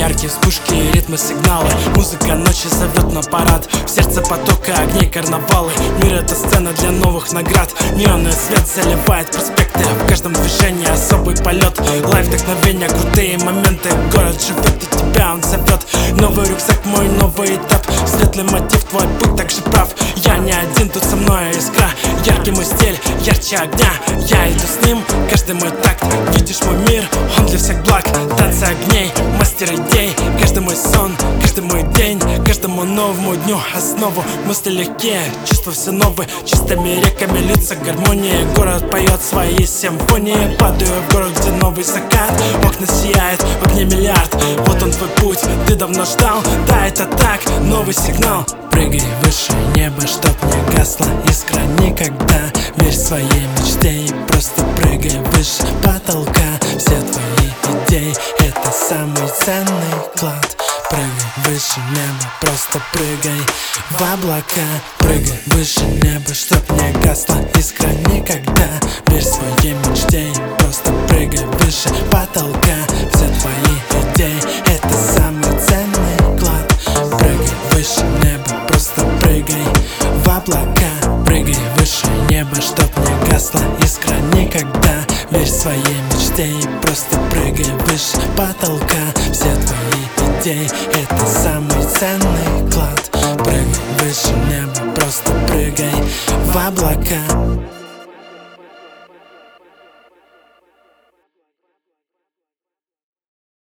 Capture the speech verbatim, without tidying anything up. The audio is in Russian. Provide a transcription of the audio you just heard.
яркие вспышки, ритмы, сигналы. Музыка ночи зовет на парад. В сердце потока огней карнавалы. Мир — это сцена для новых наград. Неонный свет заливает проспекты. В каждом движении особый полет. Лайф, вдохновение, крутые моменты. Город живет и тебя он зовет. Новый рюкзак, мой новый этап. Светлый мотив, твой путь также прав. Я не один, тут со мной искра. Яркий мой стиль, ярче огня. Я иду с ним, каждый мой такт. Видишь мой мир, он для всех благ. Танцы огней, мастер идей. Каждый мой сон, каждый мой день. Каждому новому дню основу. Мысли легкие, чувства все новые. Чистыми реками льются гармонии. Город поет свои симфонии. Падаю в город, где новый закат. Окна сияет, в огне миллиард. Вот он твой путь, ты давно ждал. Да, это так, новый сигнал. Прыгай выше неба, чтоб не гасла искра никогда. Верь своей мечте и просто прыгай выше потолка. Все твои идеи — это самый ценный клад. Прыгай выше неба, просто прыгай в облака. Прыгай выше неба, чтоб не гасла искра никогда. Верь своей мечте и просто прыгай выше потолка. Все твои идеи — это самый ценный клад. Прыгай выше неба, просто прыгай в облака. Прыгай выше неба, чтоб не гасла искра никогда. Верь своей мечте и просто прыгай выше потолка. Все твои идеи — это самый ценный